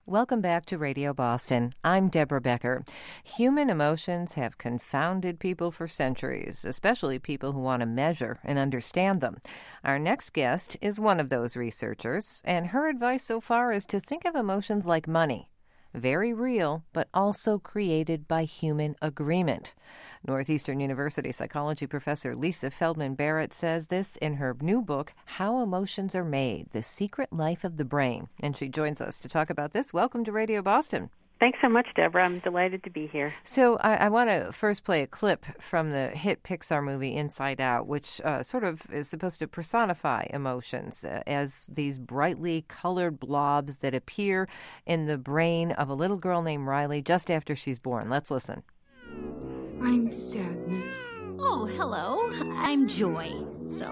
Welcome back to Radio Boston. I'm Deborah Becker. Human emotions have confounded people for centuries, especially people who want to measure and understand them. Our next guest is one of those researchers, and her advice so far is to think of emotions like money. Very real, but also created by human agreement. Northeastern University psychology professor Lisa Feldman Barrett says this in her new book, How Emotions Are Made, The Secret Life of the Brain. And she joins us to talk about this. Welcome to Radio Boston. Thanks so much, Deborah. I'm delighted to be here. So I want to first play a clip from the hit Pixar movie Inside Out, which sort of is supposed to personify emotions as these brightly colored blobs that appear in the brain of a little girl named Riley just after she's born. Let's listen. I'm sadness. Oh, hello. I'm joy. So.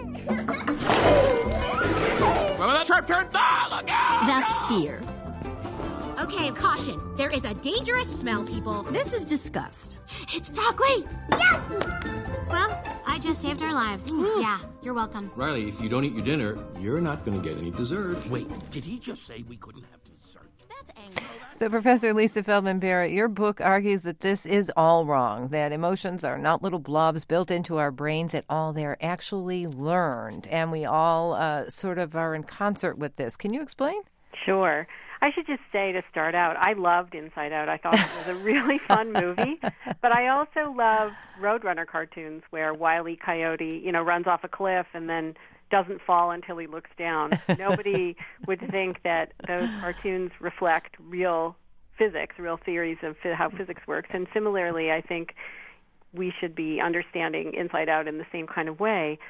Well, that's her turn. Look out! That's fear. Okay, caution. There is a dangerous smell, people. This is disgust. It's broccoli! Yes! Well, I just saved our lives. Yeah, you're welcome. Riley, if you don't eat your dinner, you're not going to get any dessert. Wait, did he just say we couldn't have dessert? That's anger. So, Professor Lisa Feldman Barrett, your book argues that this is all wrong, that emotions are not little blobs built into our brains at all. They're actually learned, and we all sort of are in concert with this. Can you explain? Sure. I should just say to start out, I loved Inside Out. I thought it was a really fun movie. But I also love Roadrunner cartoons where Wile E. Coyote, runs off a cliff and then doesn't fall until he looks down. Nobody would think that those cartoons reflect real physics, real theories of how physics works. And similarly, I think we should be understanding Inside Out in the same kind of way.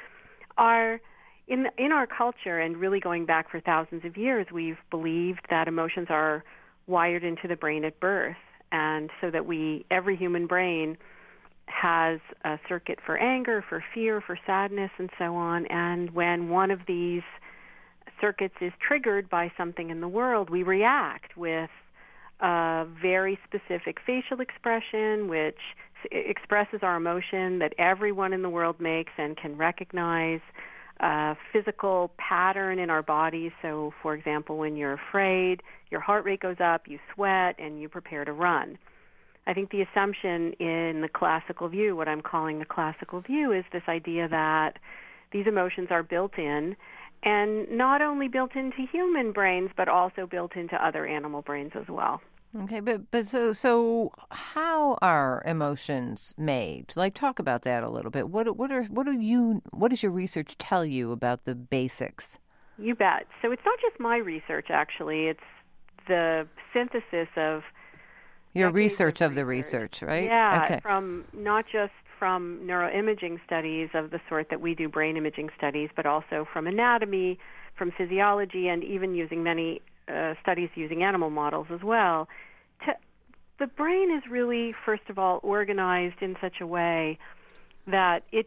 In our culture, and really going back for thousands of years, we've believed that emotions are wired into the brain at birth, and so that every human brain has a circuit for anger, for fear, for sadness, and so on. And when one of these circuits is triggered by something in the world, we react with a very specific facial expression, which expresses our emotion that everyone in the world makes and can recognize. Physical pattern in our bodies. So, for example, when you're afraid, your heart rate goes up, you sweat, and you prepare to run. I think the assumption in the classical view, what I'm calling the classical view, is this idea that these emotions are built in, and not only built into human brains, but also built into other animal brains as well. Okay, but so how are emotions made? Like, talk about that a little bit. What does your research tell you about the basics? You bet. So it's not just my research, actually. It's the synthesis of your research of the research, right? Yeah, okay. Not just from neuroimaging studies of the sort that we do, brain imaging studies, but also from anatomy, from physiology, and even using many studies using animal models as well. The brain is really, first of all, organized in such a way that it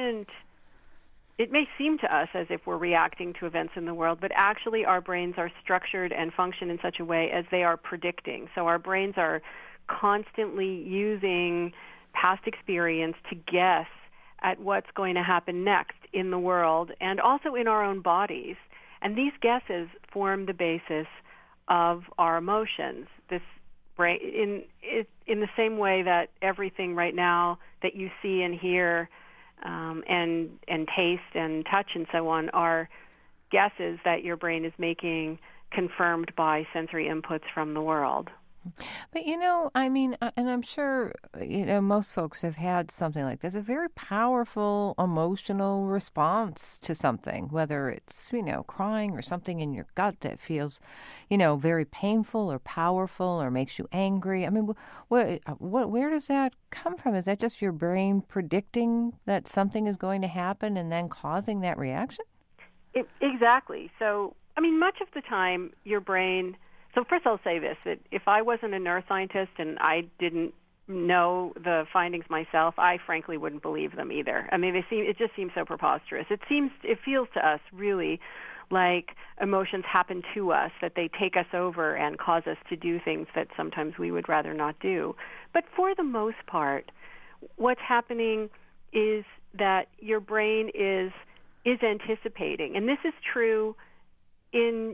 may seem to us as if we're reacting to events in the world, but actually our brains are structured and function in such a way as they are predicting. So our brains are constantly using past experience to guess at what's going to happen next in the world and also in our own bodies. And these guesses form the basis of our emotions. This brain, in the same way that everything right now that you see and hear and taste and touch and so on are guesses that your brain is making, confirmed by sensory inputs from the world. But, and I'm sure, most folks have had something like this, a very powerful emotional response to something, whether it's, crying or something in your gut that feels, very painful or powerful or makes you angry. I mean, where does that come from? Is that just your brain predicting that something is going to happen and then causing that reaction? Exactly. So, much of the time, your brain... So first I'll say this, that if I wasn't a neuroscientist and I didn't know the findings myself, I frankly wouldn't believe them either. It just seems so preposterous. It feels to us really like emotions happen to us, that they take us over and cause us to do things that sometimes we would rather not do. But for the most part, what's happening is that your brain is anticipating. And this is true in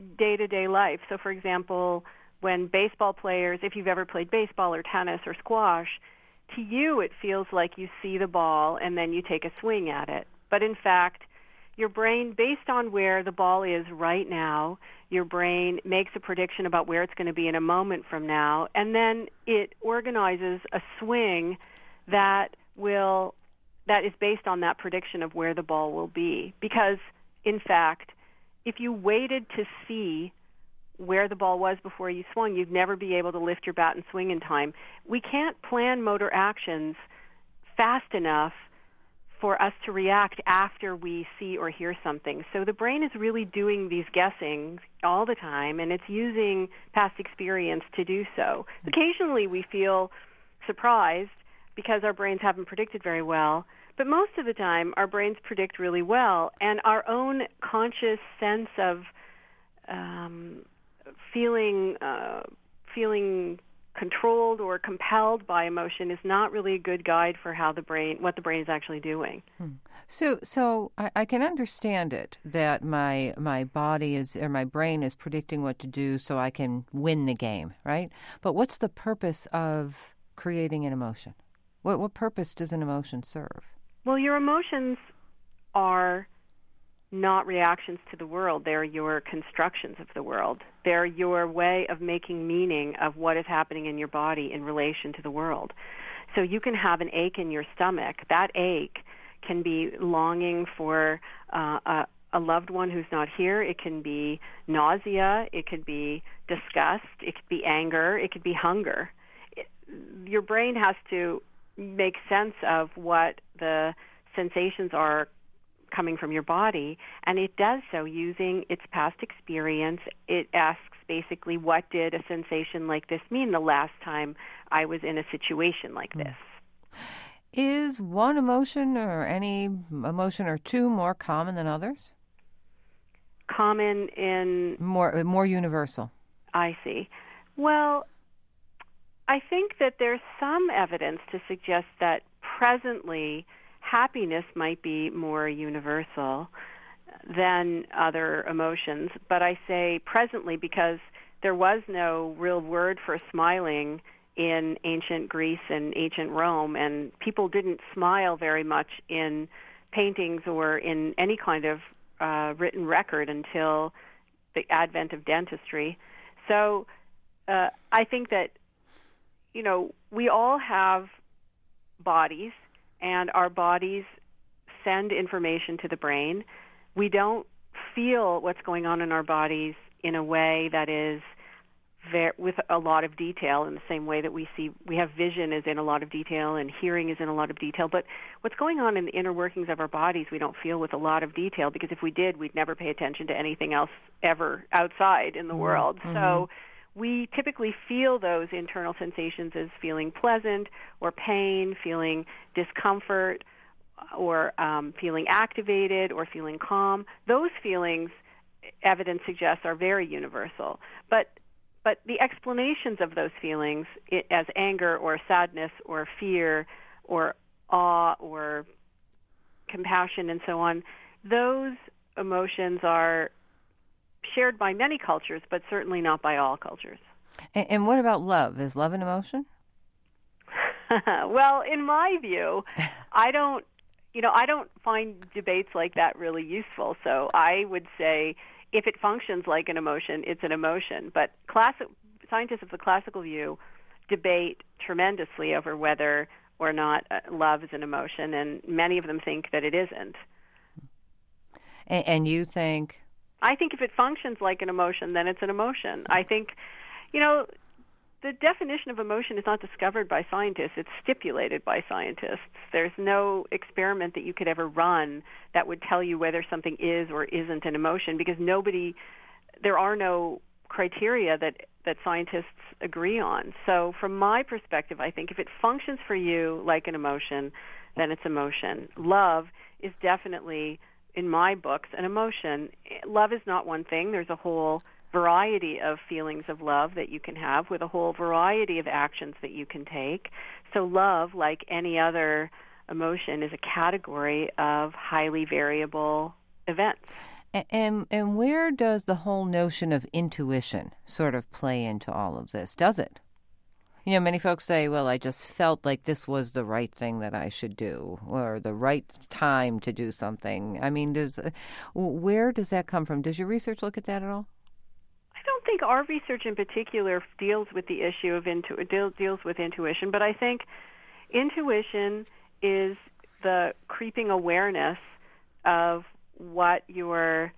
day-to-day life. So, for example, when baseball players, if you've ever played baseball or tennis or squash, to you it feels like you see the ball and then you take a swing at it. But in fact, your brain, based on where the ball is right now, your brain makes a prediction about where it's going to be in a moment from now, and then it organizes a swing that is based on that prediction of where the ball will be. Because, in fact, if you waited to see where the ball was before you swung, you'd never be able to lift your bat and swing in time. We can't plan motor actions fast enough for us to react after we see or hear something. So the brain is really doing these guessings all the time, and it's using past experience to do so. Occasionally we feel surprised because our brains haven't predicted very well, but most of the time our brains predict really well, and our own conscious sense of feeling controlled or compelled by emotion is not really a good guide for what the brain is actually doing. So I can understand it that my body is, or my brain is predicting what to do so I can win the game, right? But what's the purpose of creating an emotion? What purpose does an emotion serve? Well, your emotions are not reactions to the world. They're your constructions of the world. They're your way of making meaning of what is happening in your body in relation to the world. So you can have an ache in your stomach. That ache can be longing for a loved one who's not here. It can be nausea. It could be disgust. It could be anger. It could be hunger. Your brain has to make sense of what the sensations are coming from your body, and it does so using its past experience. It asks basically, what did a sensation like this mean the last time I was in a situation like this? Is one emotion or any emotion or two more common than others? Common in... More universal. I see. Well, I think that there's some evidence to suggest that presently happiness might be more universal than other emotions, but I say presently because there was no real word for smiling in ancient Greece and ancient Rome, and people didn't smile very much in paintings or in any kind of written record until the advent of dentistry. So I think that, we all have bodies, and our bodies send information to the brain. We don't feel what's going on in our bodies in a way that is with a lot of detail, in the same way that we have vision is in a lot of detail and hearing is in a lot of detail. But what's going on in the inner workings of our bodies we don't feel with a lot of detail, because if we did, we'd never pay attention to anything else ever outside in the world. Mm-hmm. So we typically feel those internal sensations as feeling pleasant or pain, feeling discomfort, or feeling activated or feeling calm. Those feelings, evidence suggests, are very universal. But the explanations of those feelings, as anger or sadness or fear or awe or compassion and so on, those emotions are shared by many cultures, but certainly not by all cultures. And what about love? Is love an emotion? Well, in my view, I don't find debates like that really useful. So I would say if it functions like an emotion, it's an emotion. But scientists of the classical view debate tremendously over whether or not love is an emotion, and many of them think that it isn't. And you think? I think if it functions like an emotion, then it's an emotion. I think, the definition of emotion is not discovered by scientists. It's stipulated by scientists. There's no experiment that you could ever run that would tell you whether something is or isn't an emotion, because there are no criteria that scientists agree on. So from my perspective, I think if it functions for you like an emotion, then it's emotion. Love is definitely, in my books, an emotion. Love is not one thing. There's a whole variety of feelings of love that you can have, with a whole variety of actions that you can take. So love, like any other emotion, is a category of highly variable events. And where does the whole notion of intuition sort of play into all of this? Does it? You know, many folks say, well, I just felt like this was the right thing that I should do or the right time to do something. I mean, where does that come from? Does your research look at that at all? I don't think our research in particular deals with the issue of deals with intuition, but I think intuition is the creeping awareness of what you're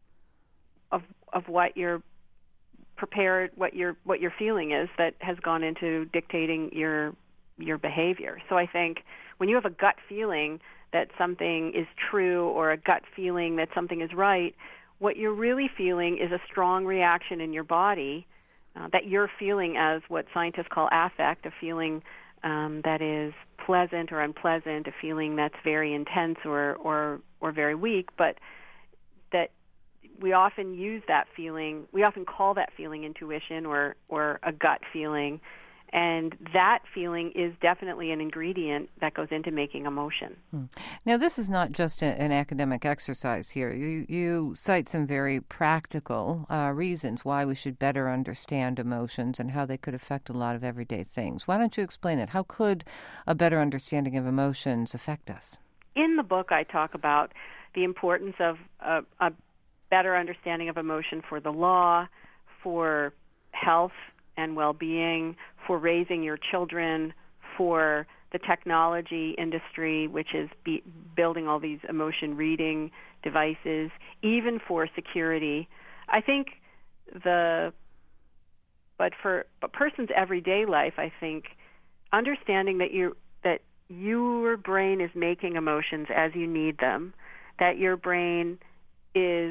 prepared, what your feeling is that has gone into dictating your behavior. So I think when you have a gut feeling that something is true or a gut feeling that something is right, what you're really feeling is a strong reaction in your body that you're feeling as what scientists call affect, a feeling that is pleasant or unpleasant, a feeling that's very intense or very weak, but that we often use that feeling, we often call that feeling intuition or a gut feeling, and that feeling is definitely an ingredient that goes into making emotion. Now, this is not just an academic exercise here. You cite some very practical reasons why we should better understand emotions and how they could affect a lot of everyday things. Why don't you explain it? How could a better understanding of emotions affect us? In the book, I talk about the importance of a better understanding of emotion for the law, for health and well-being, for raising your children, for the technology industry, which is building all these emotion reading devices, even for security. I think but for a person's everyday life, I think understanding that your brain is making emotions as you need them, that your brain is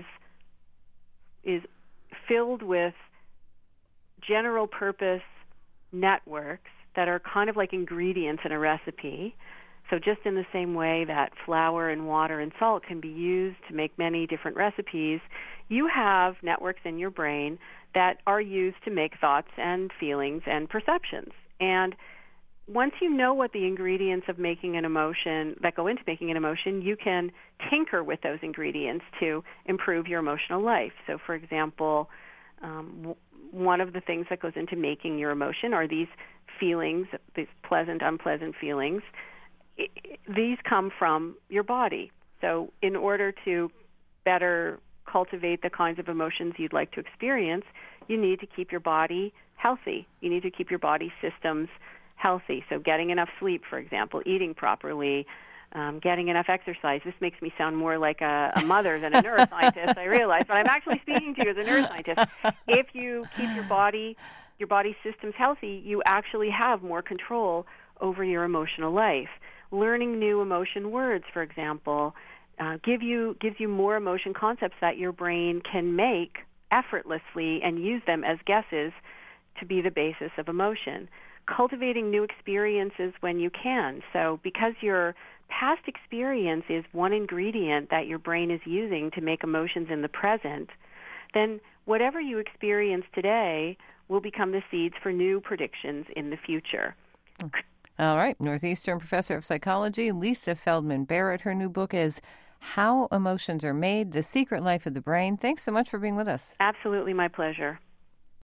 filled with general purpose networks that are kind of like ingredients in a recipe. So just in the same way that flour and water and salt can be used to make many different recipes, you have networks in your brain that are used to make thoughts and feelings and perceptions. And once you know what the ingredients of making an emotion that go into making an emotion, you can tinker with those ingredients to improve your emotional life. So, for example, one of the things that goes into making your emotion are these feelings, these pleasant, unpleasant feelings. These come from your body. So in order to better cultivate the kinds of emotions you'd like to experience, you need to keep your body healthy. You need to keep your body systems healthy. So getting enough sleep, for example, eating properly, getting enough exercise. This makes me sound more like a mother than a neuroscientist, I realize, but I'm actually speaking to you as a neuroscientist. If you keep your body systems healthy, you actually have more control over your emotional life. Learning new emotion words, for example, gives you more emotion concepts that your brain can make effortlessly and use them as guesses to be the basis of emotion. Cultivating new experiences when you can. So because your past experience is one ingredient that your brain is using to make emotions in the present, then whatever you experience today will become the seeds for new predictions in the future. All right. Northeastern Professor of Psychology, Lisa Feldman Barrett. Her new book is How Emotions Are Made, The Secret Life of the Brain. Thanks so much for being with us. Absolutely, my pleasure.